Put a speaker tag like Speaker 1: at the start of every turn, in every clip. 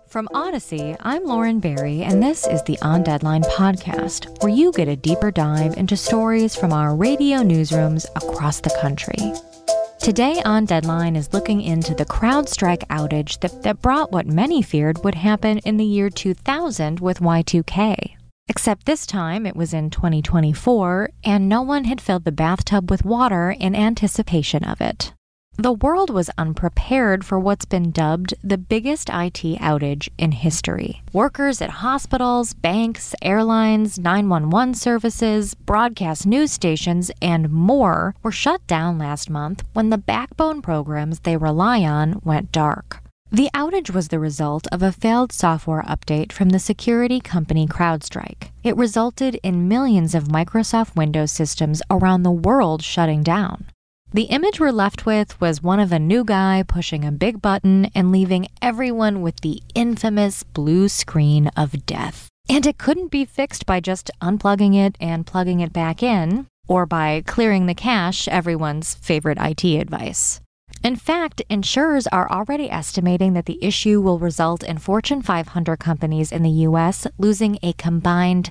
Speaker 1: From Odyssey, I'm Lauren Barry, and this is the On Deadline podcast, where you get a deeper dive into stories from our radio newsrooms across the country. Today On Deadline is looking into the CrowdStrike outage that brought what many feared would happen in the year 2000 with Y2K. Except this time it was in 2024, and no one had filled the bathtub with water in anticipation of it. The world was unprepared for what's been dubbed the biggest IT outage in history. Workers at hospitals, banks, airlines, 911 services, broadcast news stations, and more were shut down last month when the backbone programs they rely on went dark. The outage was the result of a failed software update from the security company CrowdStrike. It resulted in millions of Microsoft Windows systems around the world shutting down. The image we're left with was one of a new guy pushing a big button and leaving everyone with the infamous blue screen of death. And it couldn't be fixed by just unplugging it and plugging it back in, or by clearing the cache, everyone's favorite IT advice. In fact, insurers are already estimating that the issue will result in Fortune 500 companies in the U.S. losing a combined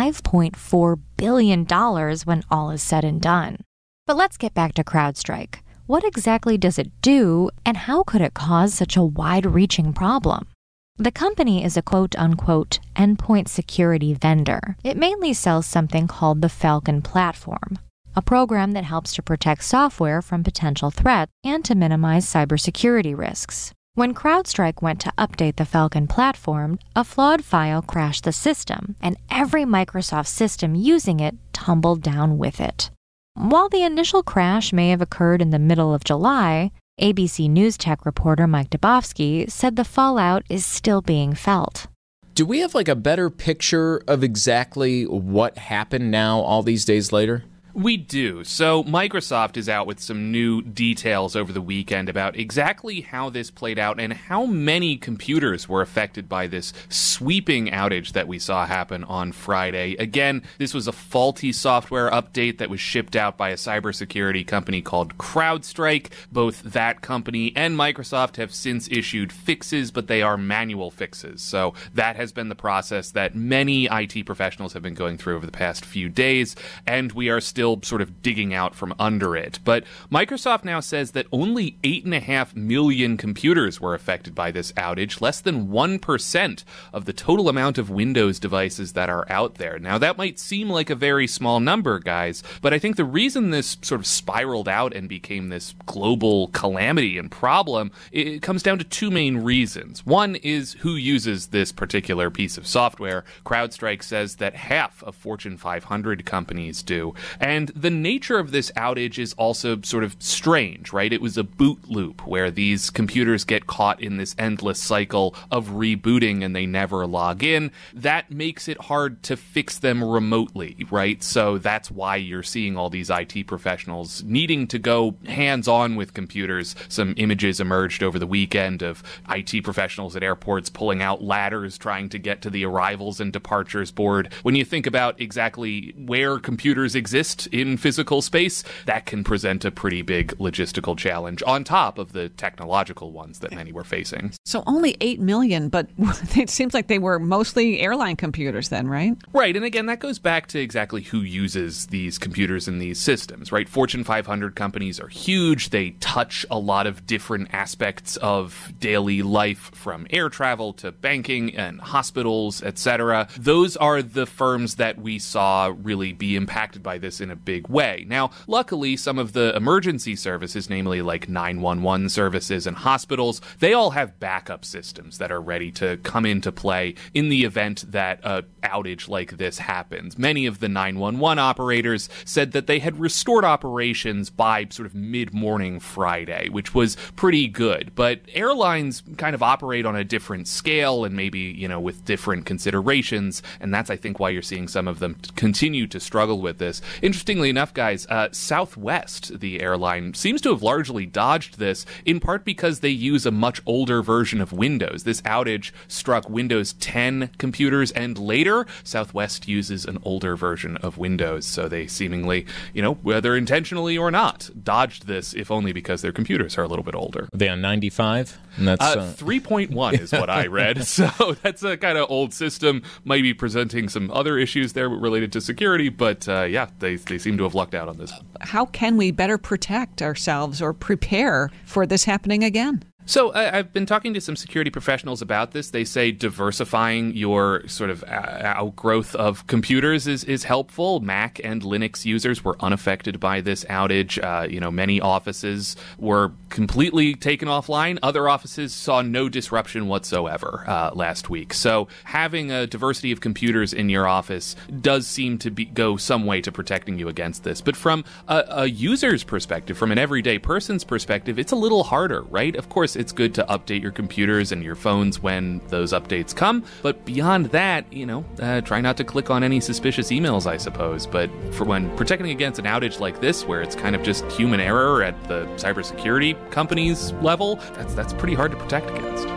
Speaker 1: $5.4 billion when all is said and done. But let's get back to CrowdStrike. What exactly does it do, and how could it cause such a wide-reaching problem? The company is a quote-unquote endpoint security vendor. It mainly sells something called the Falcon platform, a program that helps to protect software from potential threats and to minimize cybersecurity risks. When CrowdStrike went to update the Falcon platform, a flawed file crashed the system, and every Microsoft system using it tumbled down with it. While the initial crash may have occurred in the middle of July, ABC News tech reporter Mike Dubofsky said the fallout is still being felt.
Speaker 2: Do we have a better picture of exactly what happened now all these days later?
Speaker 3: We do. So Microsoft is out with some new details over the weekend about exactly how this played out and how many computers were affected by this sweeping outage that we saw happen on Friday. Again, this was a faulty software update that was shipped out by a cybersecurity company called CrowdStrike. Both that company and Microsoft have since issued fixes, but they are manual fixes. So that has been the process that many IT professionals have been going through over the past few days, and we are still sort of digging out from under it. But Microsoft now says that only 8.5 million computers were affected by this outage, less than 1% of the total amount of Windows devices that are out there. Now, that might seem like a very small number, guys, but I think the reason this sort of spiraled out and became this global calamity and problem, it comes down to two main reasons. One is who uses this particular piece of software. CrowdStrike says that half of Fortune 500 companies do. And the nature of this outage is also sort of strange, right? It was a boot loop where these computers get caught in this endless cycle of rebooting and they never log in. That makes it hard to fix them remotely, right? So that's why you're seeing all these IT professionals needing to go hands-on with computers. Some images emerged over the weekend of IT professionals at airports pulling out ladders trying to get to the arrivals and departures board. When you think about exactly where computers exist in physical space, that can present a pretty big logistical challenge on top of the technological ones that many were facing.
Speaker 4: So only 8 million, but it seems like they were mostly airline computers then, right?
Speaker 3: Right, and again, that goes back to exactly who uses these computers and these systems, right? Fortune 500 companies are huge. They touch a lot of different aspects of daily life, from air travel to banking and hospitals, etc. Those are the firms that we saw really be impacted by this in a big way. Now, luckily, some of the emergency services, namely like 911 services and hospitals, they all have backup systems that are ready to come into play in the event that an outage like this happens. Many of the 911 operators said that they had restored operations by sort of mid-morning Friday, which was pretty good. But airlines kind of operate on a different scale and maybe, with different considerations, and that's, I think, why you're seeing some of them continue to struggle with this. Interestingly enough, guys, Southwest, the airline, seems to have largely dodged this, in part because they use a much older version of Windows. This outage struck Windows 10 computers, and later, Southwest uses an older version of Windows, so they seemingly, whether intentionally or not, dodged this, if only because their computers are a little bit older.
Speaker 2: Are they on 95? And that's
Speaker 3: 3.1 is what I read. So that's a kind of old system, might be presenting some other issues there related to security, but they seem to have lucked out on this one.
Speaker 4: How can we better protect ourselves or prepare for this happening again?
Speaker 3: So I've been talking to some security professionals about this. They say diversifying your sort of outgrowth of computers is helpful. Mac and Linux users were unaffected by this outage. Many offices were completely taken offline. Other offices saw no disruption whatsoever last week. So having a diversity of computers in your office does seem to go some way to protecting you against this. But from a user's perspective, from an everyday person's perspective, it's a little harder, right? Of course, it's good to update your computers and your phones when those updates come. But beyond that, try not to click on any suspicious emails, I suppose. But for when protecting against an outage like this, where it's kind of just human error at the cybersecurity company's level, that's pretty hard to protect against.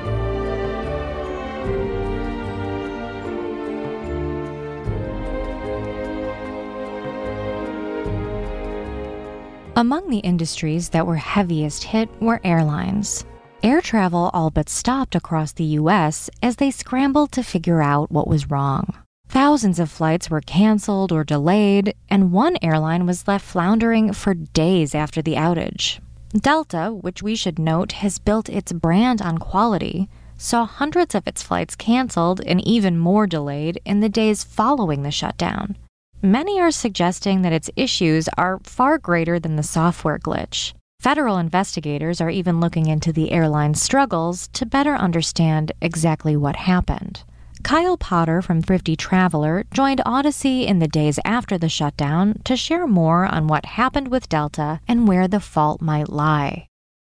Speaker 1: Among the industries that were heaviest hit were airlines. Air travel all but stopped across the U.S. as they scrambled to figure out what was wrong. Thousands of flights were canceled or delayed, and one airline was left floundering for days after the outage. Delta, which we should note has built its brand on quality, saw hundreds of its flights canceled and even more delayed in the days following the shutdown. Many are suggesting that its issues are far greater than the software glitch. Federal investigators are even looking into the airline's struggles to better understand exactly what happened. Kyle Potter from Thrifty Traveler joined Odyssey in the days after the shutdown to share more on what happened with Delta and where the fault might lie.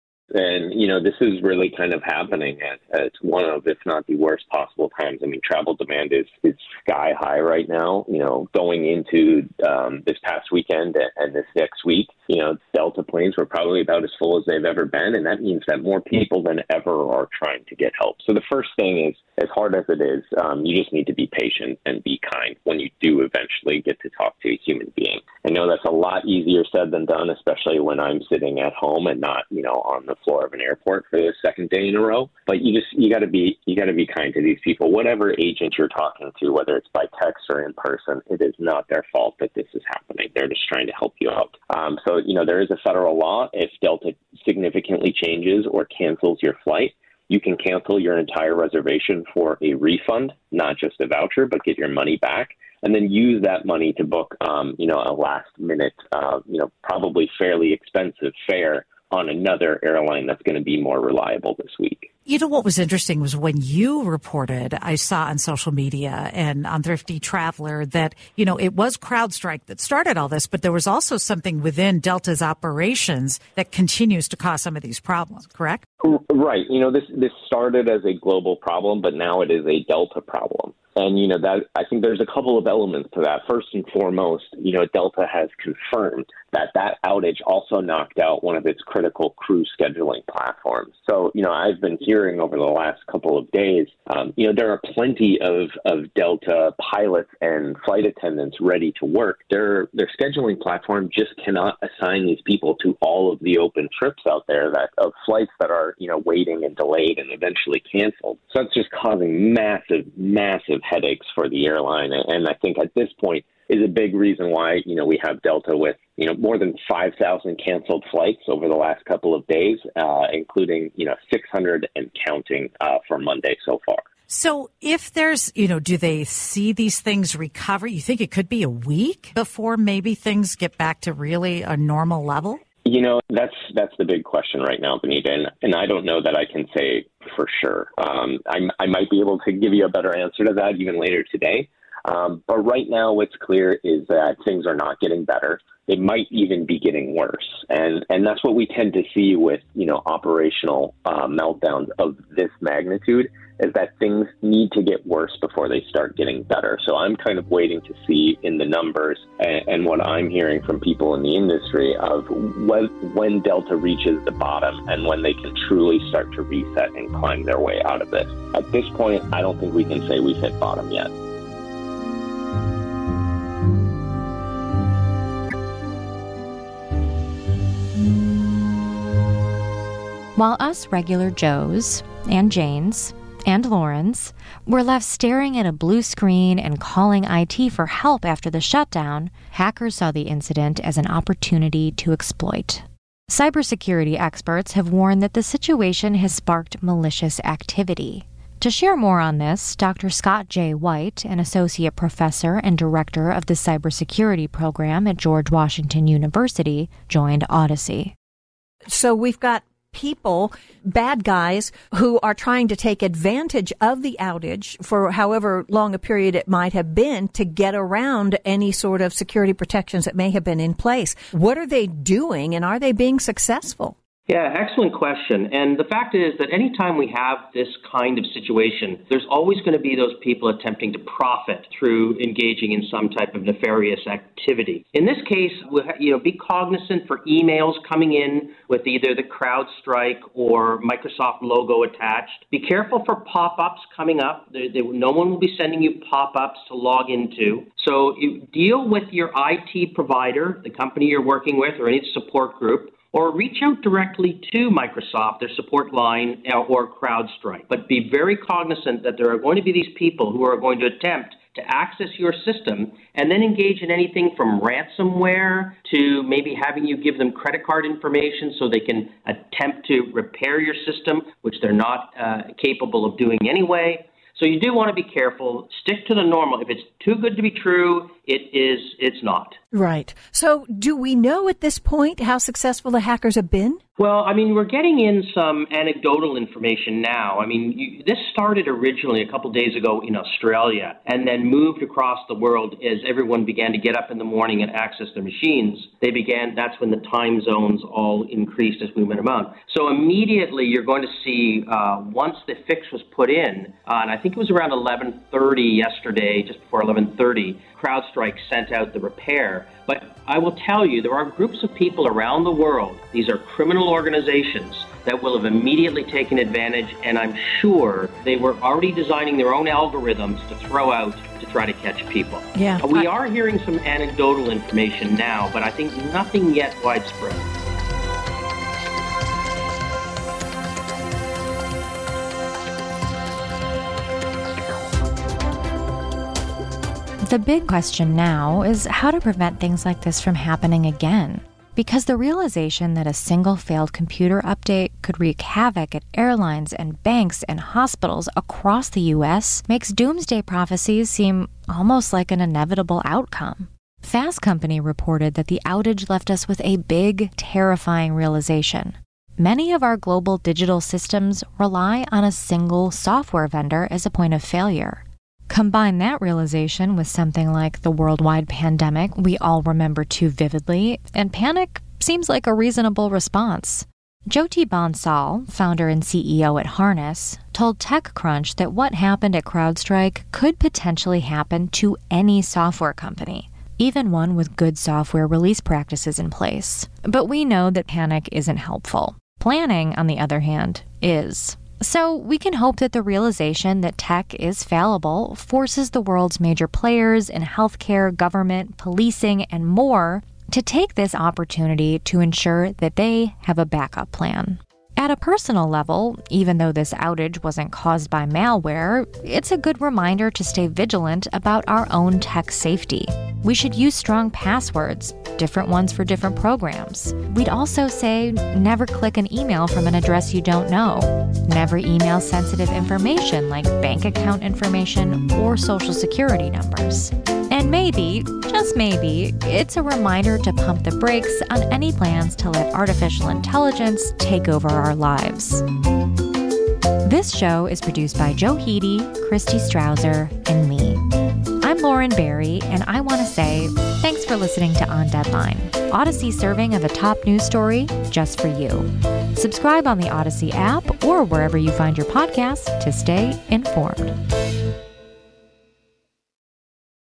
Speaker 5: And, this is really kind of happening at one of, if not the worst possible times. I mean, travel demand is sky high right now, going into this past weekend and this next week. Delta planes were probably about as full as they've ever been, and that means that more people than ever are trying to get help. So the first thing is, as hard as it is, you just need to be patient and be kind when you do eventually get to talk to a human being. I know that's a lot easier said than done, especially when I'm sitting at home and not, on the floor of an airport for the second day in a row. But you got to be kind to these people. Whatever agent you're talking to, whether it's by text or in person, it is not their fault that this is happening. They're just trying to help you out. So there is a federal law. If Delta significantly changes or cancels your flight, you can cancel your entire reservation for a refund, not just a voucher, but get your money back. And then use that money to book, a last-minute, probably fairly expensive fare on another airline that's going to be more reliable this week.
Speaker 6: What was interesting was when you reported, I saw on social media and on Thrifty Traveler that, it was CrowdStrike that started all this, but there was also something within Delta's operations that continues to cause some of these problems, correct?
Speaker 5: Right. This started as a global problem, but now it is a Delta problem. And, that I think there's a couple of elements to that. First and foremost, Delta has confirmed that outage also knocked out one of its critical crew scheduling platforms. So, I've been hearing over the last couple of days, there are plenty of Delta pilots and flight attendants ready to work. Their scheduling platform just cannot assign these people to all of the open trips out there of flights that are, waiting and delayed and eventually canceled. So that's just causing massive headaches for the airline. And I think at this point is a big reason why, we have Delta with, more than 5,000 canceled flights over the last couple of days, including, 600 and counting for Monday so far.
Speaker 6: So if there's, do they see these things recover? You think it could be a week before maybe things get back to really a normal level?
Speaker 5: That's the big question right now, Benita, and I don't know that I can say for sure. I might be able to give you a better answer to that even later today. But right now, what's clear is that things are not getting better. They might even be getting worse. And that's what we tend to see with, operational meltdowns of this magnitude, is that things need to get worse before they start getting better. So I'm kind of waiting to see in the numbers and what I'm hearing from people in the industry of when Delta reaches the bottom and when they can truly start to reset and climb their way out of this. At this point, I don't think we can say we've hit bottom yet.
Speaker 1: while us regular Joes and Janes and Laurens were left staring at a blue screen and calling IT for help after the shutdown, hackers saw the incident as an opportunity to exploit. Cybersecurity experts have warned that the situation has sparked malicious activity. To share more on this, Dr. Scott J. White, an associate professor and director of the cybersecurity program at George Washington University, joined Odyssey.
Speaker 7: So we've got people, bad guys, who are trying to take advantage of the outage for however long a period it might have been to get around any sort of security protections that may have been in place. What are they doing, and are they being successful?
Speaker 8: Yeah, excellent question. And the fact is that anytime we have this kind of situation, there's always going to be those people attempting to profit through engaging in some type of nefarious activity. In this case, be cognizant for emails coming in with either the CrowdStrike or Microsoft logo attached. Be careful for pop-ups coming up. No one will be sending you pop-ups to log into. So you deal with your IT provider, the company you're working with, or any support group, or reach out directly to Microsoft, their support line, or CrowdStrike. But be very cognizant that there are going to be these people who are going to attempt to access your system and then engage in anything from ransomware to maybe having you give them credit card information so they can attempt to repair your system, which they're not capable of doing anyway. So you do want to be careful. Stick to the normal. If it's too good to be true, it's not.
Speaker 7: Right. So do we know at this point how successful the hackers have been?
Speaker 8: Well, we're getting in some anecdotal information now. This started originally a couple days ago in Australia and then moved across the world as everyone began to get up in the morning and access their machines. That's when the time zones all increased as we went around. So immediately you're going to see, once the fix was put in, and I think it was around 11:30 yesterday, just before 11:30, CrowdStrike sent out the repair. But I will tell you, there are groups of people around the world, these are criminal organizations, that will have immediately taken advantage, and I'm sure they were already designing their own algorithms to throw out to try to catch people.
Speaker 7: Yeah.
Speaker 8: We are hearing some anecdotal information now, but I think nothing yet widespread.
Speaker 1: The big question now is how to prevent things like this from happening again. Because the realization that a single failed computer update could wreak havoc at airlines and banks and hospitals across the U.S. makes doomsday prophecies seem almost like an inevitable outcome. Fast Company reported that the outage left us with a big, terrifying realization. Many of our global digital systems rely on a single software vendor as a point of failure. Combine that realization with something like the worldwide pandemic we all remember too vividly, and panic seems like a reasonable response. Jyoti Bansal, founder and CEO at Harness, told TechCrunch that what happened at CrowdStrike could potentially happen to any software company, even one with good software release practices in place. But we know that panic isn't helpful. Planning, on the other hand, is. So we can hope that the realization that tech is fallible forces the world's major players in healthcare, government, policing, and more to take this opportunity to ensure that they have a backup plan. At a personal level, even though this outage wasn't caused by malware, it's a good reminder to stay vigilant about our own tech safety. We should use strong passwords, different ones for different programs. We'd also say never click an email from an address you don't know. Never email sensitive information like bank account information or social security numbers. And maybe, just maybe, it's a reminder to pump the brakes on any plans to let artificial intelligence take over our lives. This show is produced by Joe Heedy, Christy Strausser, and me. I'm Lauren Barry, and I want to say thanks for listening to On Deadline, Odyssey serving of a top news story just for you. Subscribe on the Odyssey app or wherever you find your podcasts to stay informed.